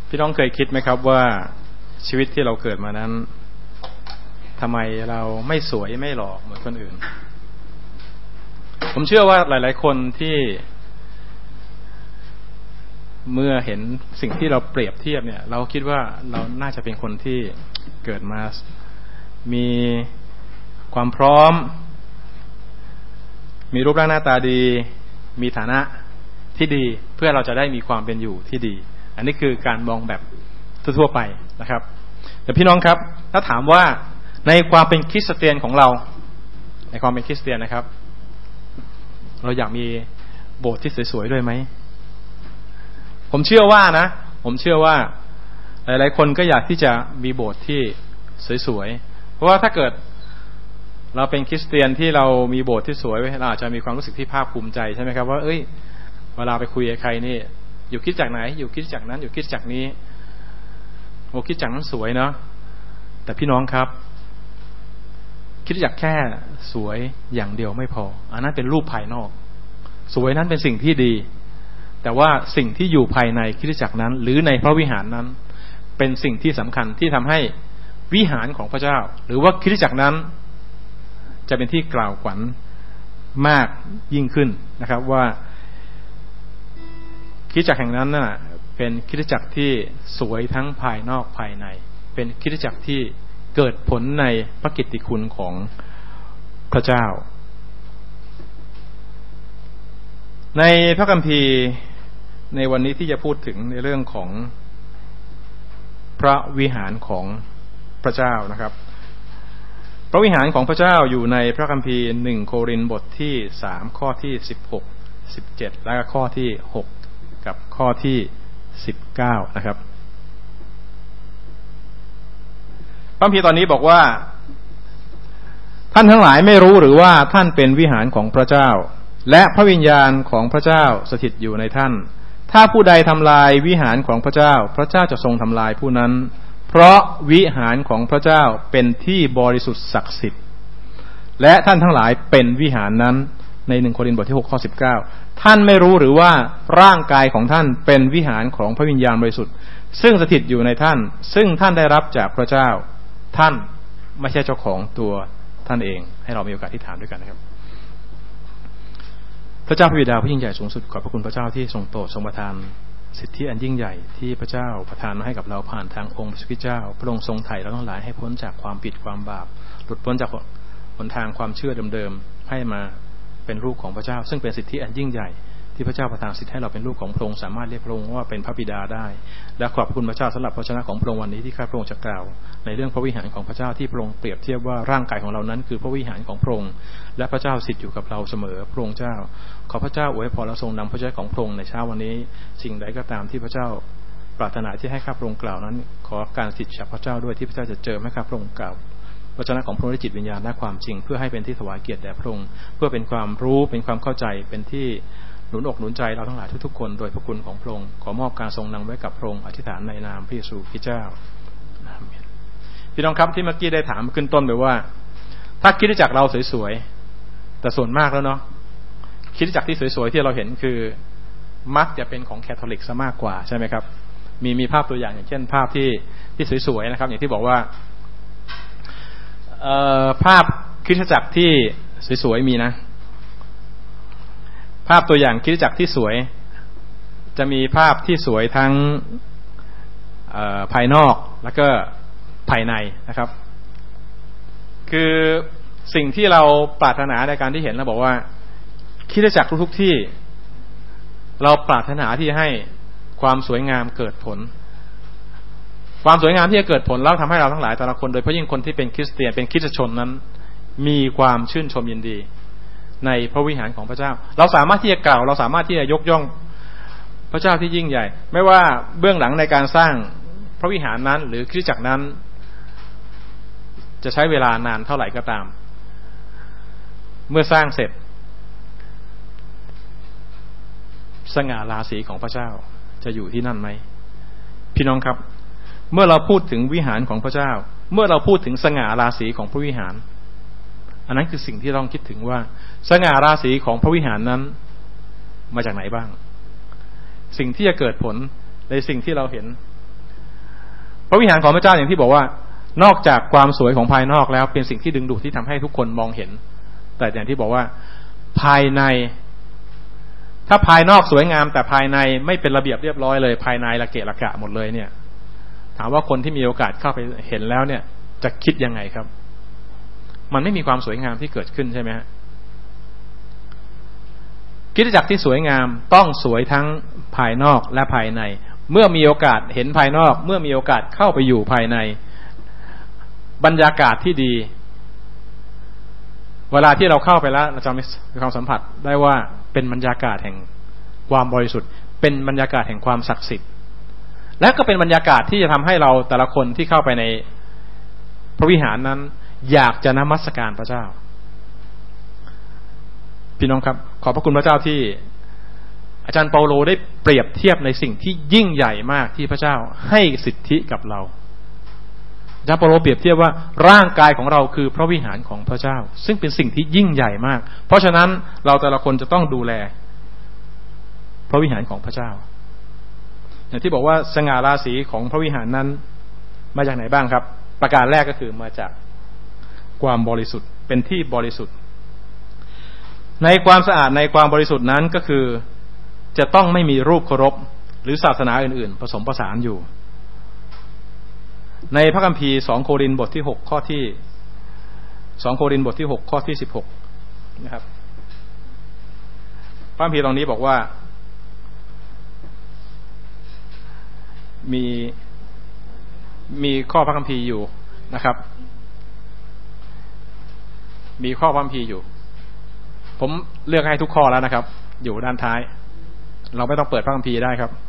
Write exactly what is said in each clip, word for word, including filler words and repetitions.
พี่น้องเคยคิดไหมครับว่าชีวิตที่เราเกิดมานั้นทำไมเราไม่สวยไม่หล่อเหมือนคนอื่นผมเชื่อว่าหลายๆคนที่เมื่อเห็นสิ่งที่เราเปรียบเทียบเนี่ยเราคิดว่าเราน่าจะเป็นคนที่เกิดมามีความพร้อมมีรูปร่างหน้าตาดีมีฐานะที่ดีเพื่อเราจะได้มีความเป็นอยู่ที่ดีอันนี้คือการมองแบบทั่วๆไปนะครับแต่พี่น้องครับถ้าถามว่าในความเป็นคริสเตียนของเราในความเป็นคริสเตียนนะครับเราอยากมีโบสถ์ที่สวยๆด้วยไหมผมเชื่อว่านะผมเชื่อว่าหลายๆคนก็อยากที่จะมีโบสถ์ที่สวยๆเพราะว่าถ้าเกิดเราเป็นคริสเตียนที่เรามีโบสถ์ที่สวยเราอาจจะมีความรู้สึกที่ภาคภูมิใจใช่ไหมครับว่าเอ้ยเวลาไปคุยกับใครนี่อยู่คริสตจักรไหนอยู่คริสตจักรนั้นอยู่คริสตจักรนี้โอ้คริสตจักรนั้นสวยเนาะแต่พี่น้องครับคริสตจักรแค่สวยอย่างเดียวไม่พออันนั้นเป็นรูปภายนอกสวยนั้นเป็นสิ่งที่ดีแต่ว่าสิ่งที่อยู่ภายในคริสตจักรนั้นหรือในพระวิหารนั้นเป็นสิ่งที่สำคัญที่ทำให้วิหารของพระเจ้าหรือว่าคริสตจักรนั้นจะเป็นที่กล่าวขวัญมากยิ่งขึ้นนะครับว่าคริสตจักรแห่งนั้นน่ะเป็นคริสตจักรที่สวยทั้งภายนอกภายในเป็นคริสตจักรที่เกิดผลในพระกิตติคุณของพระเจ้าในพระคัมภีร์ในวันนี้ที่จะพูดถึงในเรื่องของพระวิหารของพระเจ้านะครับพระวิหารของพระเจ้าอยู่ในพระคัมภีร์หนึ่งโครินธ์บทที่สามข้อที่สิบหก สิบเจ็ดและข้อที่หกกับข้อที่สิบเก้านะครับพระคัมภีร์ตอนนี้บอกว่าท่านทั้งหลายไม่รู้หรือว่าท่านเป็นวิหารของพระเจ้าและพระวิญญาณของพระเจ้าสถิตอยู่ในท่านถ้าผู้ใดทำลายวิหารของพระเจ้าพระเจ้าจะทรงทำลายผู้นั้นเพราะวิหารของพระเจ้าเป็นที่บริสุทธิ์ศักดิ์สิทธิ์และท่านทั้งหลายเป็นวิหารนั้นในหนึ่งโครินธ์บทที่หกข้อสิบเก้าท่านไม่รู้หรือว่าร่างกายของท่านเป็นวิหารของพระวิญญาณบริสุทธิ์ซึ่งสถิตอยู่ในท่านซึ่งท่านได้รับจากพระเจ้าท่านไม่ใช่เจ้าของตัวท่านเองให้เรามีโอกาสที่ถามด้วยกันนะครับพระเจ้าพระบิดาผู้ยิ่งใหญ่สูงสุดขอบพระคุณพระเจ้าที่ทรงโปรดทรงประทานสิทธิอันยิ่งใหญ่ที่พระเจ้าประทานมาให้กับเราผ่านทางองค์พระผู้เป็นเจ้าพระองค์ทรงไถ่เราทั้งหลายให้พ้นจากความผิดความบาปหลุดพ้นจากหนทางความเชื่อเดิมๆให้มาเป็นลูกของพระเจ้าซึ่งเป็นสิทธิอันยิ่งใหญ่ที่พระเจ้าประทานสิทธิให้เราเป็นลูกของพระองค์สามารถเรียกพระองค์ว่าเป็นพระบิดาได้และขอบคุณพระเจ้าสำหรับพระชนะของพระองค์วันนี้ที่ข้าพระองค์จะกล่าวในเรื่องพระวิหารของพระเจ้าที่พระองค์เปรียบเทียบว่าร่างกายของเรานั้นคือพระวิหารของพระองค์และพระเจ้าสิทธิ์อยู่กับเราเสมอพระองค์เจ้าขอพระเจ้าอวยพรและทรงนำพระเจ้าของพระองค์ในเช้าวันนี้สิ่งใดก็ตามที่พระเจ้าปรารถนาที่ให้ข้าพระองค์กล่าวนั้นขอการสิทธิ์จากพระเจ้าด้วยที่พระเจ้าจะเจิมให้ข้าพระองค์กล่าวพระชนะของพระองค์ด้วยจิตวิญญาณและความจริงเพื่อให้เป็นที่ถวายเกียรติแด่พระองค์เพื่อเป็นความรู้เป็นความเข้าใจเป็นที่หนุนอกหนุนใจเราทั้งหลายทุกๆคนโดยพระคุณของพระองค์ขอมอบการทรงนำไว้กับพระองค์อธิษฐานในนามพระเยซูคริสต์เจ้าอาเมนพี่น้องครับที่เมื่อกี้ได้ถามขึ้นต้นไปว่าถ้าคริสตจักรเราสวยๆแต่ส่วนมากแล้วเนาะคริสตจักรที่สวยๆที่เราเห็นคือมักจะเป็นของแคทอลิกซะมากกว่าใช่ไหมครับมีมีภาพตัวอย่างอย่างเช่นภาพที่ที่สวยๆนะครับอย่างที่บอกว่าเอ่อภาพคริสตจักรที่สวยๆมีนะภาพตัวอย่างคริสตจักรที่สวยจะมีภาพที่สวยทั้งภายนอกแล้วก็ภายในนะครับคือสิ่งที่เราปรารถนาในการที่เห็นเราบอกว่าคริสตจักรทุกๆที่เราปรารถนาที่ให้ความสวยงามเกิดผลความสวยงามที่จะเกิดผลแล้วทำให้เราทั้งหลายแต่ละคนโดยเฉพาะยิ่งคนที่เป็นคริสเตียนเป็นคริสตชนนั้นมีความชื่นชมยินดีในพระวิหารของพระเจ้าเราสามารถที่จะกล่าวเราสามารถที่จะยกย่องพระเจ้าที่ยิ่งใหญ่ไม่ว่าเบื้องหลังในการสร้างพระวิหารนั้นหรือคริสตจักรนั้นจะใช้เวลานานเท่าไหร่ก็ตามเมื่อสร้างเสร็จสง่าราศีของพระเจ้าจะอยู่ที่นั่นไหมพี่น้องครับเมื่อเราพูดถึงวิหารของพระเจ้าเมื่อเราพูดถึงสง่าราศีของพระวิหารอันนั้นคือสิ่งที่ต้องคิดถึงว่าสง่าราศีของพระวิหารนั้นมาจากไหนบ้างสิ่งที่จะเกิดผลในสิ่งที่เราเห็นพระวิหารของพระเจ้าอย่างที่บอกว่านอกจากความสวยของภายนอกแล้วเป็นสิ่งที่ดึงดูดที่ทำให้ทุกคนมองเห็นแต่อย่างที่บอกว่าภายในถ้าภายนอกสวยงามแต่ภายในไม่เป็นระเบียบเรียบร้อยเลยภายในละเกะละกะหมดเลยเนี่ยถามว่าคนที่มีโอกาสเข้าไปเห็นแล้วเนี่ยจะคิดยังไงครับมันไม่มีความสวยงามที่เกิดขึ้นใช่ไหมฮะคริสตจักรที่สวยงามต้องสวยทั้งภายนอกและภายในเมื่อมีโอกาสเห็นภายนอกเมื่อมีโอกาสเข้าไปอยู่ภายในบรรยากาศที่ดีเวลาที่เราเข้าไปแล้วเราจะมีความสัมผัสได้ว่าเป็นบรรยากาศแห่งความบริสุทธิ์เป็นบรรยากาศแห่งความศักดิ์สิทธิ์และก็เป็นบรรยากาศที่จะทำให้เราแต่ละคนที่เข้าไปในพระวิหารนั้นอยากจะนมัสการพระเจ้าพี่น้องครับขอบพระคุณพระเจ้าที่อาจารย์เปาโลได้เปรียบเทียบในสิ่งที่ยิ่งใหญ่มากที่พระเจ้าให้สิทธิกับเราอาจารย์เปาโลเปรียบเทียบว่าร่างกายของเราคือพระวิหารของพระเจ้าซึ่งเป็นสิ่งที่ยิ่งใหญ่มากเพราะฉะนั้นเราแต่ละคนจะต้องดูแลพระวิหารของพระเจ้าอย่างที่บอกว่าสง่าราศีของพระวิหารนั้นมาจากไหนบ้างครับประการแรกก็คือมาจากความบริสุทธิ์เป็นที่บริสุทธิ์ในความสะอาดในความบริสุทธิ์นั้นก็คือจะต้องไม่มีรูปเคารพหรือศาสนาอื่นๆผสมผสานอยู่ในพระคัมภีร์สองโครินธ์บทที่หกข้อที่สองโครินธ์บทที่หกข้อที่สิบหกนะครับพระคัมภีร์ตรงนี้บอกว่ามีมีข้อพระคัมภีร์อยู่นะครับมีข้อพระคัมภีร์อยู่ผมเลือกให้ทุกข้อแล้วนะครับอยู่ด้านท้ายเราไม่ต้องเปิดพระคัมภีร์ได้ครับ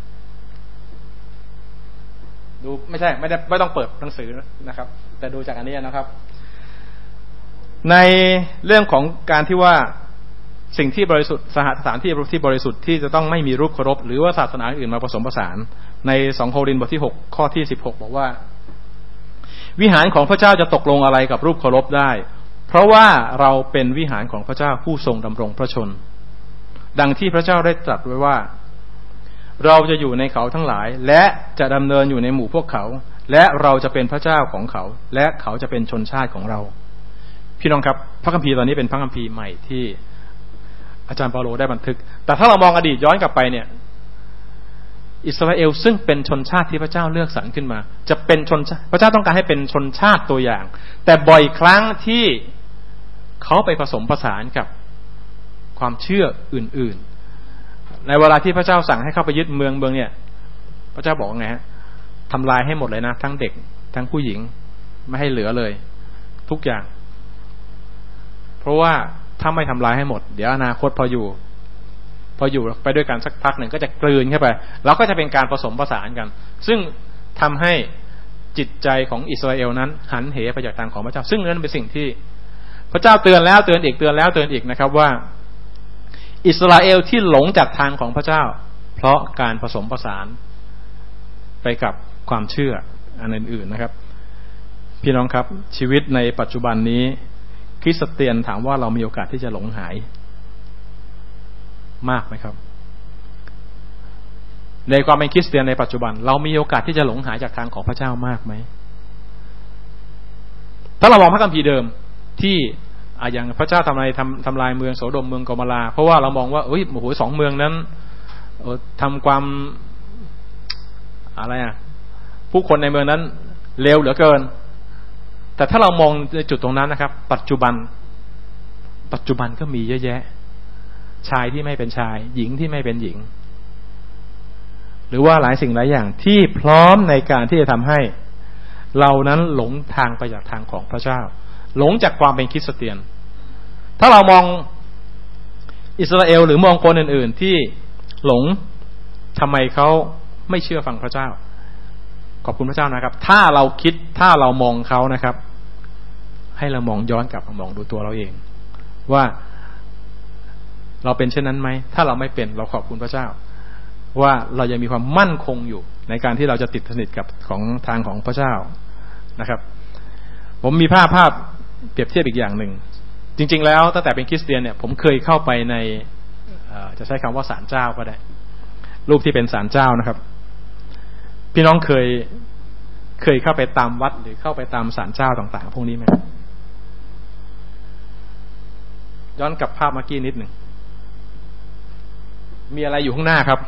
ดูไม่ใช่ไม่ได้ไม่ต้องเปิดหนังสือนะครับแต่ดูจากอันนี้นะครับในเรื่องของการที่ว่าสิ่งที่บริสุทธิ์สถานที่ที่บริสุทธิ์ที่จะต้องไม่มีรูปเคารพหรือว่าศาสนาอื่นมาผสมผสานในสองโครินธ์บทที่หกข้อที่สิบหกบอกว่าวิหารของพระเจ้าจะตกลงอะไรกับรูปเคารพได้เพราะว่าเราเป็นวิหารของพระเจ้าผู้ทรงดำรงพระชนดังที่พระเจ้าได้ตรัสไว้ว่าเราจะอยู่ในเขาทั้งหลายและจะดำเนินอยู่ในหมู่พวกเขาและเราจะเป็นพระเจ้าของเขาและเขาจะเป็นชนชาติของเราพี่น้องครับพระคัมภีร์ตอนนี้เป็นพระคัมภีร์ใหม่ที่อาจารย์เปาโลได้บันทึกแต่ถ้าเรามองอดีตย้อนกลับไปเนี่ยอิสราเอลซึ่งเป็นชนชาติที่พระเจ้าเลือกสรรขึ้นมาจะเป็นชนพระเจ้าต้องการให้เป็นชนชาติตัวอย่างแต่บ่อยครั้งที่เขาไปผสมผสานกับความเชื่ออื่นๆในเวลาที่พระเจ้าสั่งให้เข้าไปยึดเมืองเมืองเนี่ยพระเจ้าบอกว่าไงฮะทำลายให้หมดเลยนะทั้งเด็กทั้งผู้หญิงไม่ให้เหลือเลยทุกอย่างเพราะว่าถ้าไม่ทำลายให้หมดเดี๋ยวอนาคตพออยู่พออยู่ไปด้วยกันสักพักหนึ่งก็จะกลืนเข้าไปแล้วก็จะเป็นการผสมผสานกันซึ่งทำให้จิตใจของอิสราเอลนั้นหันเหไปจากทางของพระเจ้าซึ่งนั่นเป็นสิ่งที่พระเจ้าเตือนแล้วเตือนอีกเตือนแล้วเตือนอีกนะครับว่าอิสราเอลที่หลงจากทางของพระเจ้าเพราะการผสมผสานไปกับความเชื่ออันอื่นๆนะครับพี่น้องครับชีวิตในปัจจุบันนี้คริสเตียนถามว่าเรามีโอกาสที่จะหลงหายมากไหมครับในความเป็นคริสเตียนในปัจจุบันเรามีโอกาสที่จะหลงหายจากทางของพระเจ้ามากไหมถ้าเรามองพระคัมภีร์เดิมที่อ่ะอย่างพระเจ้าทำลายทำทำลายเมืองโสโดมเมืองกอมอราเพราะว่าเรามองว่าเอ้ยโอ้โหสองเมืองนั้นทำความอะไรอ่ะผู้คนในเมืองนั้นเลวเหลือเกินแต่ถ้าเรามองในจุดตรงนั้นนะครับปัจจุบันปัจจุบันก็มีเยอะแยะชายที่ไม่เป็นชายหญิงที่ไม่เป็นหญิงหรือว่าหลายสิ่งหลายอย่างที่พร้อมในการที่จะทำให้เรานั้นหลงทางไปจากทางของพระเจ้าหลงจากความเป็นคริสเตียนถ้าเรามองอิสราเอลหรือมองคนอื่นๆที่หลงทำไมเขาไม่เชื่อฟังพระเจ้าขอบคุณพระเจ้านะครับถ้าเราคิดถ้าเรามองเขานะครับให้เรามองย้อนกลับมามองดูตัวเราเองว่าเราเป็นเช่นนั้นไหมถ้าเราไม่เป็นเราขอบคุณพระเจ้าว่าเรายังมีความมั่นคงอยู่ในการที่เราจะติดสนิทกับของทางของพระเจ้านะครับผมมีภาพภาพเปรียบเทียบอีกอย่างหนึ่งจริงๆแล้วตั้งแต่เป็นคริสเตียนเนี่ยผมเคยเข้าไปในจะใช้คำว่าศาลเจ้าก็ได้รูปที่เป็นศาลเจ้านะครับพี่น้องเคยเคยเข้าไปตามวัดหรือเข้าไปตามศาลเจ้าต่างๆพวกนี้ไหมย้อนกลับภาพเมื่อกี้นิดหนึ่งมีอะไรอยู่ข้างหน้าครับ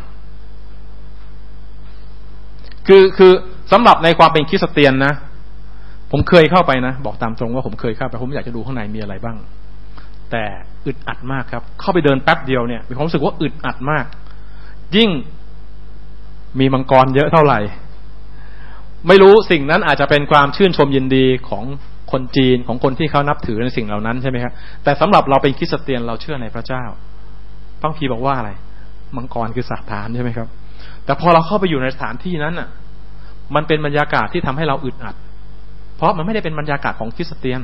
คือคือสำหรับในความเป็นคริสเตียนนะผมเคยเข้าไปนะบอกตามตรงว่าผมเคยเข้าไปผมอยากจะดูข้างในมีอะไรบ้างแต่อึดอัดมากครับเข้าไปเดินแป๊บเดียวเนี่ยมีความรู้สึกว่าอึดอัดมากยิ่งมีมังกรเยอะเท่าไหร่ไม่รู้สิ่งนั้นอาจจะเป็นความชื่นชมยินดีของคนจีนของคนที่เขานับถือในสิ่งเหล่านั้นใช่ไหมครับแต่สำหรับเราเป็นคริสเตียนเราเชื่อในพระเจ้าพระคัมภีร์บอกว่าอะไรมังกรคือซาตานใช่ไหมครับแต่พอเราเข้าไปอยู่ในสถานที่นั้นอ่ะมันเป็นบรรยากาศที่ทำให้เราอึดอัดเพราะมันไม่ได้เป็นบรรยากาศของคริสเตียน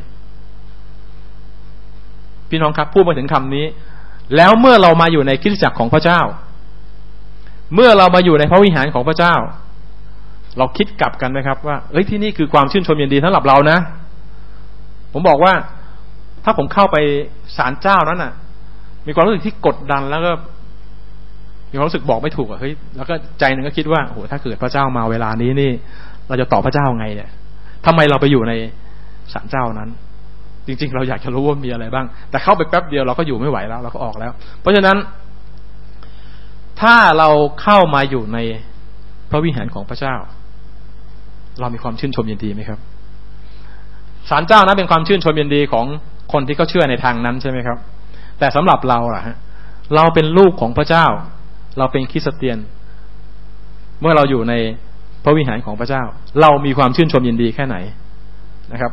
พี่น้องครับพูดมาถึงคำนี้แล้วเมื่อเรามาอยู่ในคริสตจักรของพระเจ้าเมื่อเรามาอยู่ในพระวิหารของพระเจ้าเราคิดกลับกันไหมครับว่าเอ้ยที่นี่คือความชื่นชมยินดีสำหรับเรานะผมบอกว่าถ้าผมเข้าไปศาลเจ้านั้นน่ะมีความรู้สึกที่กดดันแล้วก็มีความรู้สึกบอกไม่ถูกอ่ะเฮ้ยแล้วก็ใจนึงก็คิดว่าโอ้โหถ้าเกิดพระเจ้ามาเวลานี้นี่เราจะตอบพระเจ้าไงเนี่ยทำไมเราไปอยู่ในศาลเจ้านั้นจริงๆเราอยากจะรู้ว่ามีอะไรบ้างแต่เข้าไปแป๊บเดียวเราก็อยู่ไม่ไหวแล้วเราก็ออกแล้วเพราะฉะนั้นถ้าเราเข้ามาอยู่ในพระวิหารของพระเจ้าเรามีความชื่นชมยินดีไหมครับศาลเจ้านั้นเป็นความชื่นชมยินดีของคนที่เขาเชื่อในทางนั้นใช่ไหมครับแต่สำหรับเราล่ะฮะเราเป็นลูกของพระเจ้าเราเป็นคริสเตียนเมื่อเราอยู่ในพระวิหารของพระเจ้าเรามีความชื่นชมยินดีแค่ไหนนะครับ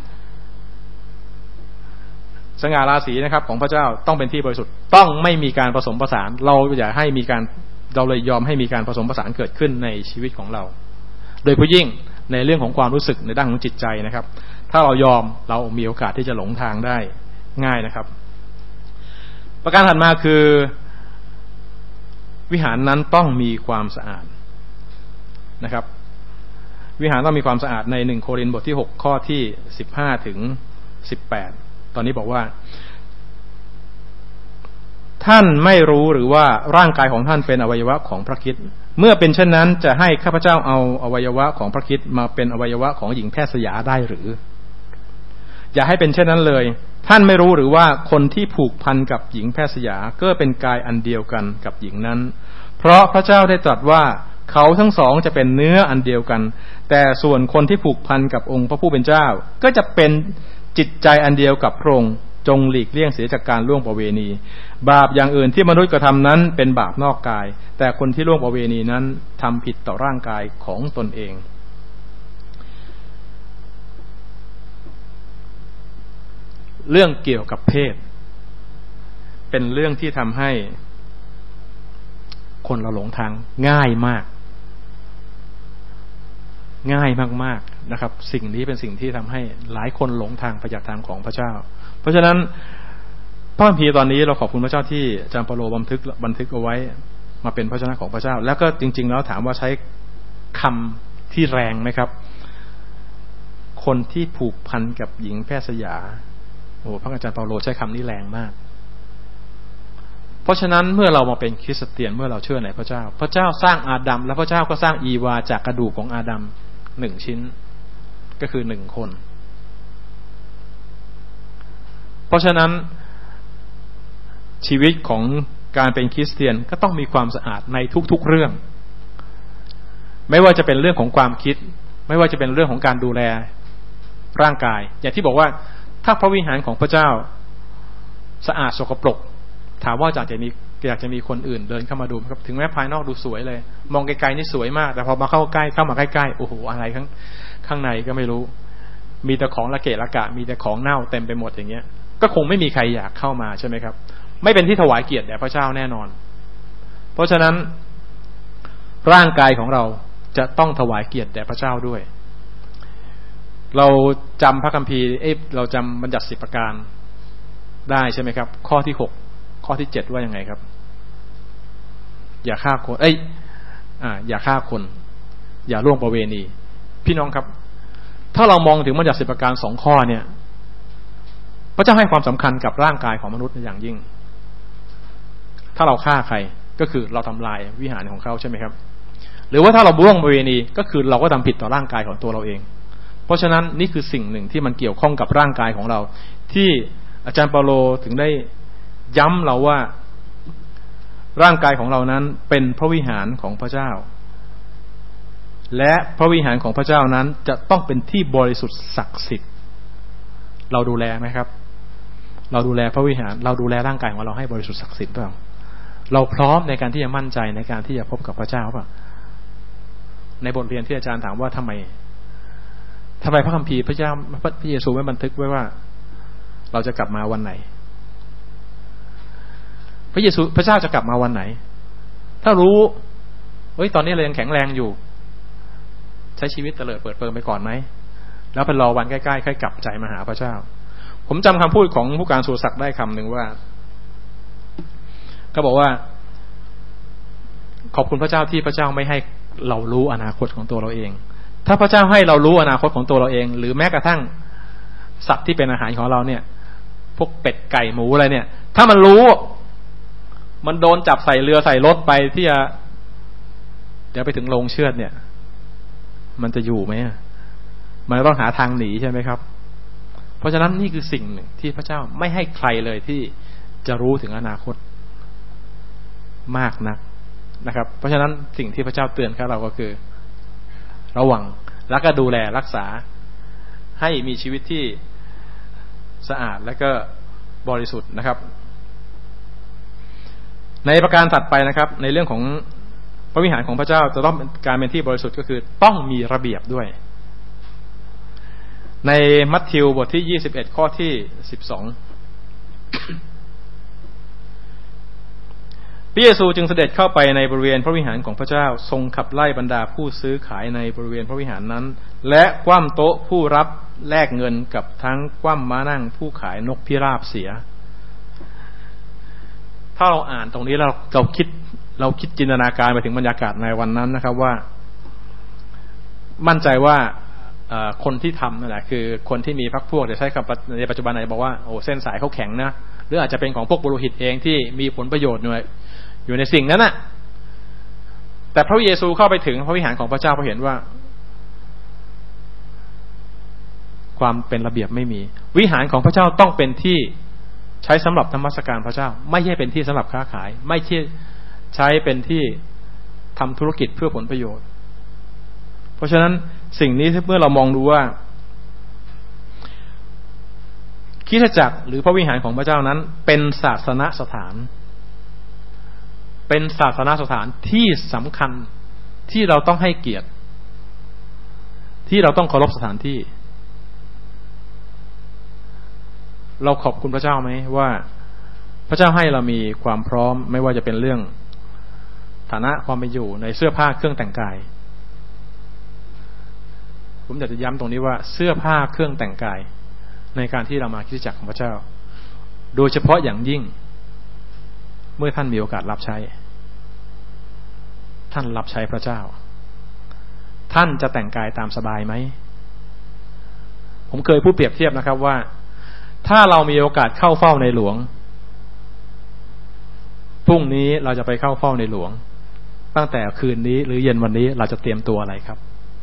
สง่าราศีนะครับของพระเจ้าต้องเป็นที่บริสุทธิ์ต้องไม่มีการผสมผสานเราอย่าให้มีการเราเลยยอมให้มีการผสมผสานเกิดขึ้นในชีวิตของเราโดยเฉพาะยิ่งในเรื่องของความรู้สึกในด้านของจิตใจนะครับถ้าเรายอมเรามีโอกาสที่จะหลงทางได้ง่ายนะครับประการถัดมาคือวิหารนั้นต้องมีความสะอาดนะครับวิหารต้องมีความสะอาดในหนึ่งโครินธ์บทที่หกข้อที่สิบห้าถึงสิบแปดตอนนี้บอกว่าท่านไม่รู้หรือว่าร่างกายของท่านเป็นอวัยวะของพระคริสต์เมื่อเป็นเช่นนั้นจะให้ข้าพเจ้าเอาอวัยวะของพระคริสต์มาเป็นอวัยวะของหญิงแพทย์สยาได้หรืออย่าให้เป็นเช่นนั้นเลยท่านไม่รู้หรือว่าคนที่ผูกพันกับหญิงแพทย์สยาก็เป็นกายอันเดียวกันกับหญิงนั้นเพราะพระเจ้าได้ตรัสว่าเขาทั้งสองจะเป็นเนื้ออันเดียวกันแต่ส่วนคนที่ผูกพันกับองค์พระผู้เป็นเจ้าก็จะเป็นจิตใจอันเดียวกับพระองค์จงหลีกเลี่ยงเสียจากการล่วงประเวณีบาปอย่างอื่นที่มนุษย์กระทำนั้นเป็นบาปนอกกายแต่คนที่ล่วงประเวณีนั้นทำผิดต่อร่างกายของตนเองเรื่องเกี่ยวกับเพศเป็นเรื่องที่ทำให้คนเราหลงทางง่ายมากง่ายมากๆนะครับสิ่งนี้เป็นสิ่งที่ทำให้หลายคนหลงทางไปจากทางของพระเจ้าเพราะฉะนั้นพระคัมภีร์ตอนนี้เราขอบคุณพระเจ้าที่อาจารย์เปาโลบันทึกบันทึกเอาไว้มาเป็นพระชนะของพระเจ้าแล้วก็จริงๆแล้วถามว่าใช้คำที่แรงไหมครับคนที่ผูกพันกับหญิงแพทย์สยาโอ้พระอาจารย์เปาโลใช้คำนี้แรงมากเพราะฉะนั้นเมื่อเรามาเป็นคริสเตียนเมื่อเราเชื่อในพระเจ้าพระเจ้าสร้างอาดัมและพระเจ้าก็สร้างอีวาจากกระดูกของอาดัมหนึ่งชิ้นก็คือหนึ่งคนเพราะฉะนั้นชีวิตของการเป็นคริสเตียนก็ต้องมีความสะอาดในทุกๆเรื่องไม่ว่าจะเป็นเรื่องของความคิดไม่ว่าจะเป็นเรื่องของการดูแลร่างกายอย่างที่บอกว่าถ้าพระวิหารของพระเจ้าสะอาดสกปรกถามว่าอยากจะมีอยากจะมีคนอื่นเดินเข้ามาดูครับถึงแม้ภายนอกดูสวยเลยมองไกลๆนี่สวยมากแต่พอมาเข้าใกล้เข้ามาใกล้ๆโอ้โหอะไรข้างข้างในก็ไม่รู้มีแต่ของละเกะละกะมีแต่ของเน่าเต็มไปหมดอย่างเงี้ยก็คงไม่มีใครอยากเข้ามาใช่ไหมครับไม่เป็นที่ถวายเกียรติแด่พระเจ้าแน่นอนเพราะฉะนั้นร่างกายของเราจะต้องถวายเกียรติแด่พระเจ้าด้วยเราจำพระคัมภีร์เอ้เราจำบัญญัติสิบประการได้ใช่ไหมครับข้อที่หกข้อที่เจ็ดว่ายังไงครับอย่าฆ่าคนเอ้ยอ่าอย่าฆ่าคนอย่าล่วงประเวณีพี่น้องครับถ้าเรามองถึงบัญญัติสิบประการสองข้อเนี่ยพระเจ้าให้ความสำคัญกับร่างกายของมนุษย์อย่างยิ่งถ้าเราฆ่าใครก็คือเราทำลายวิหารของเขาใช่ไหมครับหรือว่าถ้าเราล่วงประเวณีก็คือเราก็ทำผิดต่อร่างกายของตัวเราเองเพราะฉะนั้นนี่คือสิ่งหนึ่งที่มันเกี่ยวข้องกับร่างกายของเราที่อาจารย์เปาโลถึงได้ย้ำเราว่าร่างกายของเรานั้นเป็นพระวิหารของพระเจ้าและพระวิหารของพระเจ้านั้นจะต้องเป็นที่บริสุทธิ์ศักดิ์สิทธิ์เราดูแลไหมครับเราดูแลพระวิหารเราดูแลร่างกายของเราให้บริสุทธิ์ศักดิ์สิทธิ์เปล่าเราพร้อมในการที่จะมั่นใจในการที่จะพบกับพระเจ้าเปล่าในบทเรียนที่อาจารย์ถามว่าทำไมทำไมพระคัมภีร์พระเจ้าพระเยซูไม่บันทึกไว้ว่าเราจะกลับมาวันไหนพระเยซูพระเจ้าจะกลับมาวันไหนถ้ารู้เฮ้ยตอนนี้เรายังแข็งแรงอยู่ใช้ชีวิตเตลิดเปิดเปิงไปก่อนไหมแล้วไปรอวันใกล้ๆค่อยกลับใจมาหาพระเจ้าผมจำคำพูดของผู้การสุรศักดิ์ได้คำหนึ่งว่าก็บอกว่าขอบคุณพระเจ้าที่พระเจ้าไม่ให้เรารู้อนาคตของตัวเราเองถ้าพระเจ้าให้เรารู้อนาคตของตัวเราเองหรือแม้กระทั่งสัตว์ที่เป็นอาหารของเราเนี่ยพวกเป็ดไก่หมูอะไรเนี่ยถ้ามันรู้มันโดนจับใส่เรือใส่รถไปที่จะเดี๋ยวไปถึงโรงเชือดเนี่ยมันจะอยู่ไหมมันต้องหาทางหนีใช่ไหมครับเพราะฉะนั้นนี่คือสิ่งหนึ่งที่พระเจ้าไม่ให้ใครเลยที่จะรู้ถึงอนาคตมากนักนะครับเพราะฉะนั้นสิ่งที่พระเจ้าเตือนกับเราก็คือระวังแล้วก็ดูแลรักษาให้มีชีวิตที่สะอาดและก็บริสุทธิ์นะครับในประการถัดไปนะครับในเรื่องของพระวิหารของพระเจ้าจะต้องการเป็นที่บริสุทธิ์ก็คือต้องมีระเบียบด้วยในมัทธิวบทที่ยี่สิบเอ็ดข้อที่สิบสองพระเยซูจึงเสด็จเข้าไปในบริเวณพระวิหารของพระเจ้าทรงขับไล่บรรดาผู้ซื้อขายในบริเวณพระวิหารนั้นและคว่ำโต๊ะผู้รับแลกเงินกับทั้งคว่ำม้านั่งผู้ขายนกพิราบเสียถ้าเราอ่านตรงนี้เราเราคิดเราคิดจินตนาการไปถึงบรรยากาศในวันนั้นนะครับว่ามั่นใจว่าคนที่ทำนั่นแหละคือคนที่มีพรรคพวกจะใช้คำในปัจจุบันไหนบอกว่าโอ้เส้นสายเขาแข็งนะหรืออาจจะเป็นของพวกบุโรหิตเองที่มีผลประโยชน์อยู่อยู่ในสิ่งนั้นน่ะแต่พระเยซูเข้าไปถึงพระวิหารของพระเจ้าพอเห็นว่าความเป็นระเบียบไม่มีวิหารของพระเจ้าต้องเป็นที่ใช้สำหรับนมัสการพระเจ้าไม่ใช่เป็นที่สำหรับค้าขายไม่ใช่ใช้เป็นที่ทำธุรกิจเพื่อผลประโยชน์เพราะฉะนั้นสิ่งนี้เมื่อเรามองดูว่าคริสตจักรหรือพระวิหารของพระเจ้านั้นเป็นศาสนสถานเป็นศาสนสถานที่สำคัญที่เราต้องให้เกียรติที่เราต้องเคารพสถานที่เราขอบคุณพระเจ้าไหมว่าพระเจ้าให้เรามีความพร้อมไม่ว่าจะเป็นเรื่องฐานะความเป็นอยู่ในเสื้อผ้าเครื่องแต่งกายผมอยากจะย้ำตรงนี้ว่าเสื้อผ้าเครื่องแต่งกายในการที่เรามาคริสตจักรของพระเจ้าโดยเฉพาะอย่างยิ่งเมื่อท่านมีโอกาสรับใช้ท่านรับใช้พระเจ้าท่านจะแต่งกายตามสบายไหมผมเคยพูดเปรียบเทียบนะครับว่าถ้าเรามีโอกาสเข้าเฝ้าในหลวงพรุ่งนี้เราจะไปเข้าเฝ้าในหลวงตั้งแต่คืนนี้หรือเย็นวันนี้เราจะเตรียมตัวอะไรครับ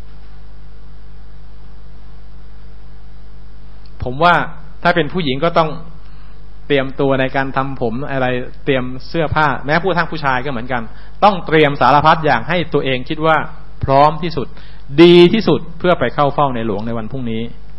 ผมว่าถ้าเป็นผู้หญิงก็ต้องเตรียมตัวในการทำผมอะไรเตรียมเสื้อผ้าแม้ผู้ทั้งผู้ชายก็เหมือนกันต้องเตรียมสารพัดอย่างให้ตัวเองคิดว่าพร้อมที่สุดดีที่สุดเพื่อไปเข้าเฝ้าในหลวงในวันพรุ่งนี้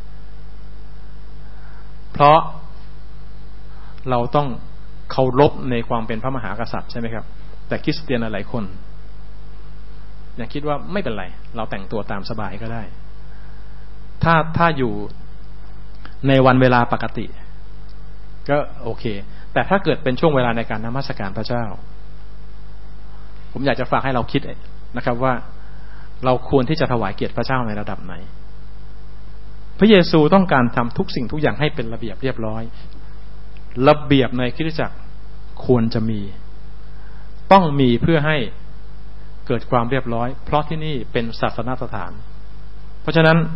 เพราะเราต้องเคารพในความเป็นพระมหากษัตริย์ใช่ไหมครับแต่คริสเตียนหลายคนอยากคิดว่าไม่เป็นไรเราแต่งตัวตามสบายก็ได้ถ้าถ้าอยู่ในวันเวลาปกติก็โอเคแต่ถ้าเกิดเป็นช่วงเวลาในการนมัสการพระเจ้าผมอยากจะฝากให้เราคิดนะครับว่าเราควรที่จะถวายเกียรติพระเจ้าในระดับไหนพระเยซูต้องการทำทุกสิ่งทุกอย่างให้เป็นระเบียบเรียบร้อยระเบียบในคริสตจักรควรจะมีต้องมีเพื่อให้เกิดความเรียบร้อยเพราะที่นี่เป็นศาสนสถานเพราะฉะนั้น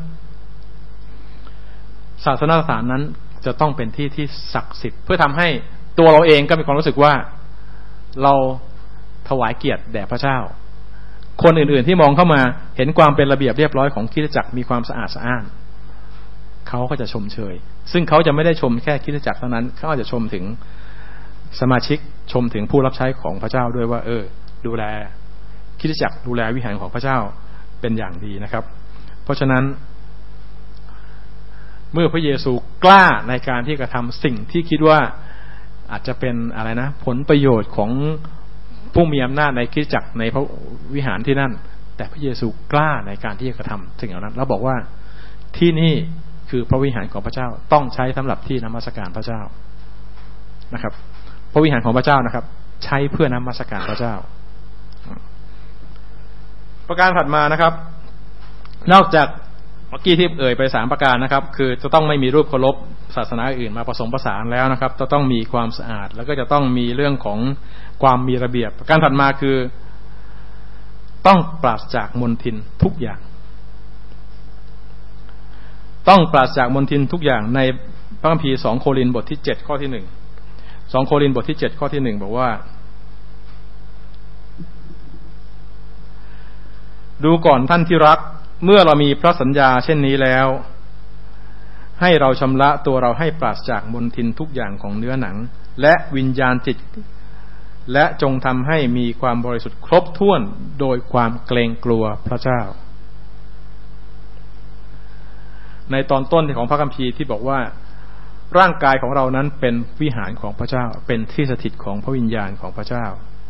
ศาสนสถานนั้นจะต้องเป็นที่ที่ศักดิ์สิทธิ์เพื่อทำให้ตัวเราเองก็มีความรู้สึกว่าเราถวายเกียรติแด่พระเจ้าคนอื่นๆที่มองเข้ามาเห็นความเป็นระเบียบเรียบร้อยของคริสตจักรมีความสะอาดสะอ้านเขาก็จะชมเชยซึ่งเขาจะไม่ได้ชมแค่คริสตจักรเท่านั้นเขาอาจจะชมถึงสมาชิกชมถึงผู้รับใช้ของพระเจ้าด้วยว่าเออดูแลคริสตจักรดูแลวิหารของพระเจ้าเป็นอย่างดีนะครับเพราะฉะนั้นเมื่อพระเยซูกล้าในการที่กระทำสิ่งที่คิดว่าอาจจะเป็นอะไรนะผลประโยชน์ของผู้มีอำนาจในคริสตจักรในพระวิหารที่นั่นแต่พระเยซูกล้าในการที่จะกระทำสิ่งเหล่านั้นแล้วบอกว่าที่นี่คือพระวิหารของพระเจ้าต้องใช้สำหรับที่นมัสการพระเจ้านะครับพระวิหารของพระเจ้านะครับใช้เพื่อนมัสการพระเจ้าประการถัดมานะครับนอกจากเมื่อกี้ที่เอ่ยไปสามประการนะครับคือจะต้องไม่มีรูปเคารพศาสนาอื่นมาผสมผสานแล้วนะครับจะต้องมีความสะอาดแล้วก็จะต้องมีเรื่องของความมีระเบียบประการถัดมาคือต้องปราศจากมลทินทุกอย่างต้องปราศจากมลทินทุกอย่างในพระคัมภีร์สองโครินธ์บทที่เจ็ดข้อที่หนึ่งสองโครินธ์บทที่เจ็ดข้อที่หนึ่งบอกว่าดูก่อนท่านที่รักเมื่อเรามีพระสัญญาเช่นนี้แล้วให้เราชำระตัวเราให้ปราศจากมลทินทุกอย่างของเนื้อหนังและวิญญาณจิตและจงทำให้มีความบริสุทธิ์ครบถ้วนโดยความเกรงกลัวพระเจ้าในตอนต้นของพระคัมภีร์ที่บอกว่าร่างกายของเรานั้นเป็นวิหารของพระเจ้าเป็นที่สถิตของพระวิญญาณของพระเจ้า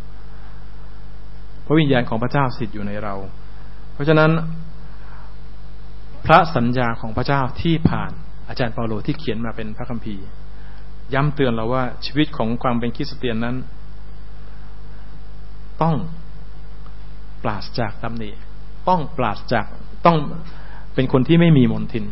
พระวิญญาณของพระเจ้าสถิตอยู่ในเราเพราะฉะนั้นพระสัญญาของพระเจ้าที่ผ่านอาจารย์เปาโลที่เขียนมาเป็นพระคัมภีร์ย้ำเตือนเราว่าชีวิตของความเป็นคริสเตียนนั้นต้องปราศจากตำหนิต้องปราศจากต้องเป็นคนที่ไม่มีมลทิน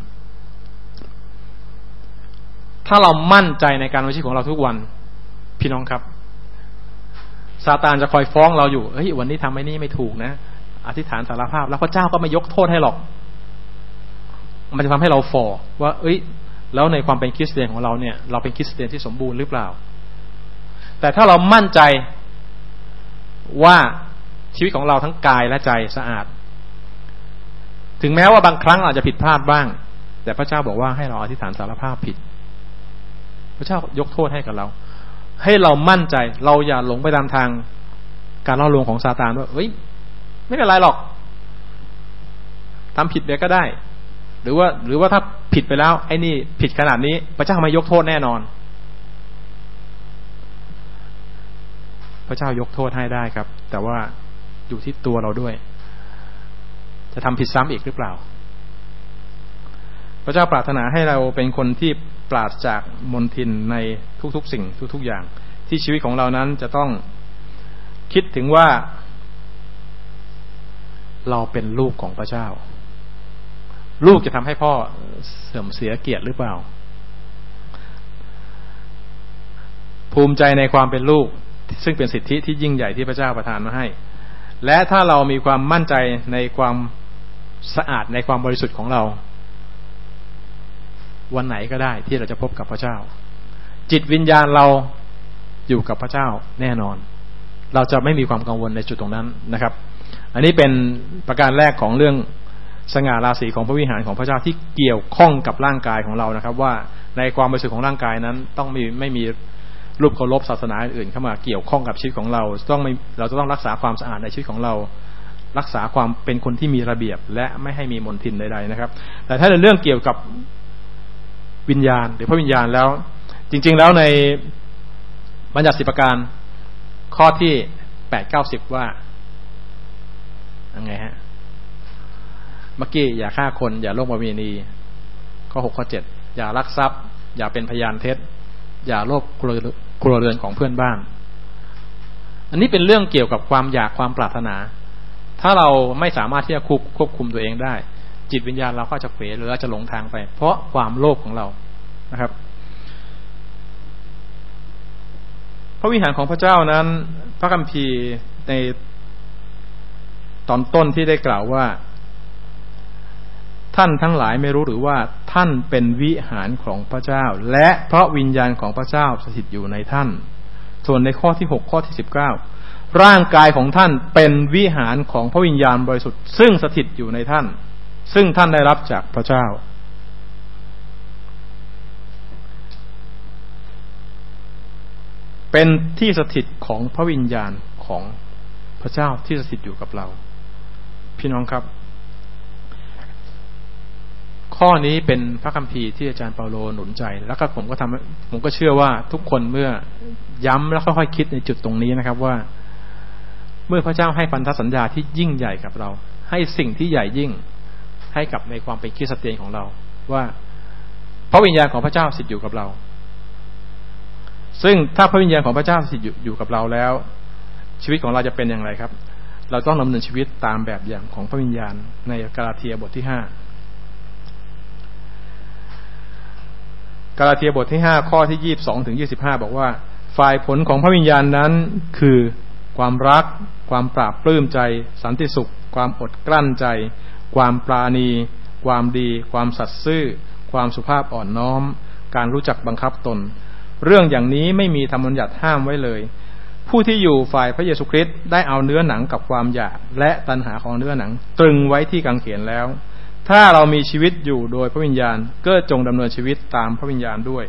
ถ้าเรามั่นใจในการดำเนินชีวิตของเราทุกวันพี่น้องครับซาตานจะคอยฟ้องเราอยู่เฮ้ยวันนี้ทำไอ้นี่ไม่ถูกนะอธิษฐานสารภาพแล้วพระเจ้าก็ไม่ยกโทษให้หรอกมันจะทำให้เราฝ่อว่าเอ้ยแล้วในความเป็นคริสเตียนของเราเนี่ยเราเป็นคริสเตียนที่สมบูรณ์หรือเปล่าแต่ถ้าเรามั่นใจว่าชีวิตของเราทั้งกายและใจสะอาดถึงแม้ว่าบางครั้งอาจจะผิดพลาดบ้างแต่พระเจ้าบอกว่าให้เราอธิษฐานสารภาพผิดพระเจ้ายกโทษให้กับเราให้เรามั่นใจเราอย่าหลงไปตามทางการล่อลวงของซาตานว่าเอ้ยไม่เป็นไรหรอกทำผิดเดี๋ยวก็ได้หรือว่าหรือว่าถ้าผิดไปแล้วไอ้นี่ผิดขนาดนี้พระเจ้าไม่ยกโทษแน่นอนพระเจ้ายกโทษให้ได้ครับแต่ว่าอยู่ที่ตัวเราด้วยจะทำผิดซ้ำอีกหรือเปล่าพระเจ้าปรารถนาให้เราเป็นคนที่ปราศจากมลทินในทุกๆสิ่งทุกๆอย่างที่ชีวิตของเรานั้นจะต้องคิดถึงว่าเราเป็นลูกของพระเจ้าลูกจะทำให้พ่อเสื่อมเสียเกียรติหรือเปล่าภูมิใจในความเป็นลูกซึ่งเป็นสิทธิที่ยิ่งใหญ่ที่พระเจ้าประทานมาให้และถ้าเรามีความมั่นใจในความสะอาดในความบริสุทธิ์ของเราวันไหนก็ได้ที่เราจะพบกับพระเจ้าจิตวิญญาณเราอยู่กับพระเจ้าแน่นอนเราจะไม่มีความกังวลในจุดตรงนั้นนะครับอันนี้เป็นประการแรกของเรื่องสง่าราศีของพระวิหารของพระเจ้าที่เกี่ยวข้องกับร่างกายของเรานะครับว่าในความบริสุทธิ์ของร่างกายนั้นต้องมีไม่มีรูปเคารพศาสนาอื่นเข้ามาเกี่ยวข้องกับชีวิตของเราต้องไม่เราจะต้องรักษาความสะอาดในชีวิตของเรารักษาความเป็นคนที่มีระเบียบและไม่ให้มีมลทินใดๆนะครับแต่ถ้าในเรื่องเกี่ยวกับวิญญาณหรือพระวิญญาณแล้วจริงๆแล้วในบัญญัติสิบประการข้อที่แปด เก้า สิบว่ายังไงฮะเมื่อกี้อย่าฆ่าคนอย่าล่วงประเวณีข้อหกข้อเจ็ดอย่าลักทรัพย์อย่าเป็นพยานเท็จอย่าโลภครัวเรือนของเพื่อนบ้านอันนี้เป็นเรื่องเกี่ยวกับความอยากความปรารถนาถ้าเราไม่สามารถที่จะควบคุมตัวเองได้จิตวิญญาณเราก็จะเขวหรือจะหลงทางไปเพราะความโลภของเรานะครับพระวิหารของพระเจ้านั้นพระคัมภีร์ในตอนต้นที่ได้กล่าวว่าท่านทั้งหลายไม่รู้หรือว่าท่านเป็นวิหารของพระเจ้าและเพราะวิญญาณของพระเจ้าสถิตอยู่ในท่านส่วนในข้อที่หกข้อที่สิบเก้าร่างกายของท่านเป็นวิหารของพระวิญญาณบริสุทธิ์ซึ่งสถิตอยู่ในท่านซึ่งท่านได้รับจากพระเจ้าเป็นที่สถิตของพระวิญญาณของพระเจ้าที่สถิตอยู่กับเราพี่น้องครับข้อนี้เป็นพระคัมภีร์ที่อาจารย์เปาโลหนุนใจแล้วก็ผมก็ทำผมก็เชื่อว่าทุกคนเมื่อย้ำแล้วค่อยๆคิดในจุดตรงนี้นะครับว่าเมื่อพระเจ้าให้พันธสัญญาที่ยิ่งใหญ่กับเราให้สิ่งที่ใหญ่ยิ่งให้กับในความเป็นคริสเตียนของเราว่าพระวิญญาณของพระเจ้าสถิตอยู่กับเราซึ่งถ้าพระวิญญาณของพระเจ้าสถิตอยู่กับเราแล้วชีวิตของเราจะเป็นอย่างไรครับเราต้องดำเนินชีวิตตามแบบอย่างของพระวิญญาณในกาลาเทียบทที่ห้ากาลาเทียบทที่ห้าข้อที่ยี่สิบสองถึงยี่สิบห้าบอกว่าฝ่ายผลของพระวิญญาณนั้นคือความรักความปราบปลื้มใจสันติสุขความอดกลั้นใจความปราณีความดีความสัตย์ซื่อความสุภาพอ่อนน้อมการรู้จักบังคับตนเรื่องอย่างนี้ไม่มีธรรมบัญญัติห้ามไว้เลยผู้ที่อยู่ฝ่ายพระเยซูคริสต์ได้เอาเนื้อหนังกับความอยากและตัณหาของเนื้อหนังตรึงไว้ที่กางเขนแล้วถ้าเรามีชีวิตอยู่โดยพระวิญญาณก็จงดำเนินชีวิตตามพระวิญญาณด้วย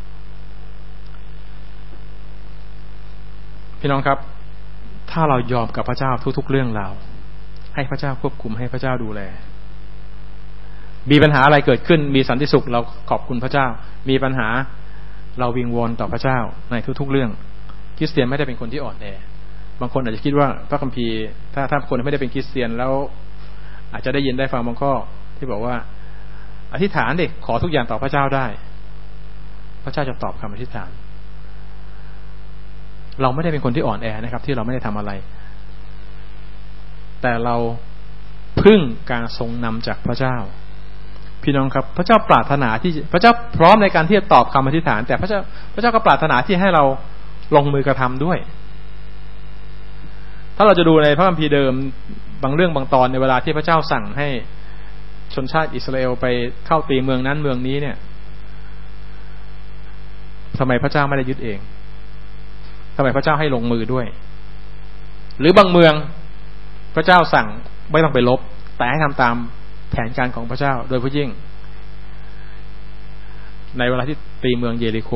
พี่น้องครับถ้าเรายอมกับพระเจ้าทุกๆเรื่องราวให้พระเจ้าควบคุมให้พระเจ้าดูแลมีปัญหาอะไรเกิดขึ้นมีสันติสุขเราขอบคุณพระเจ้ามีปัญหาเราวิงวอนต่อพระเจ้าในทุกๆเรื่องคริสเตียนไม่ได้เป็นคนที่อ่อนแอบางคนอาจจะคิดว่าพระคัมภีร์ถ้าถ้าคนไม่ได้เป็นคริสเตียนแล้วอาจจะได้ยินได้ฟังบางข้อที่บอกว่าอธิษฐานดิขอทุกอย่างต่อพระเจ้าได้พระเจ้าจะตอบคำอธิษฐานเราไม่ได้เป็นคนที่อ่อนแอนะครับที่เราไม่ได้ทำอะไรแต่เราพึ่งการทรงนำจากพระเจ้าพี่น้องครับพระเจ้าปรารถนาที่พระเจ้าพร้อมในการที่จะตอบคำอธิษฐานแต่พระเจ้าพระเจ้าก็ปรารถนาที่ให้เราลงมือกระทำด้วยถ้าเราจะดูในพระคัมภีร์เดิมบางเรื่องบางตอนในเวลาที่พระเจ้าสั่งให้ชนชาติอิสราเอลไปเข้าตีเมืองนั้นเมืองนี้เนี่ยทำไมพระเจ้าไม่ได้ยึดเองทำไมพระเจ้าให้ลงมือด้วยหรือบางเมืองพระเจ้าสั่งไม่ต้องไปลบแต่ให้ทำตามแผนการของพระเจ้าโดยเฉพาะยิ่งในเวลาที่ตีเมืองเยริโค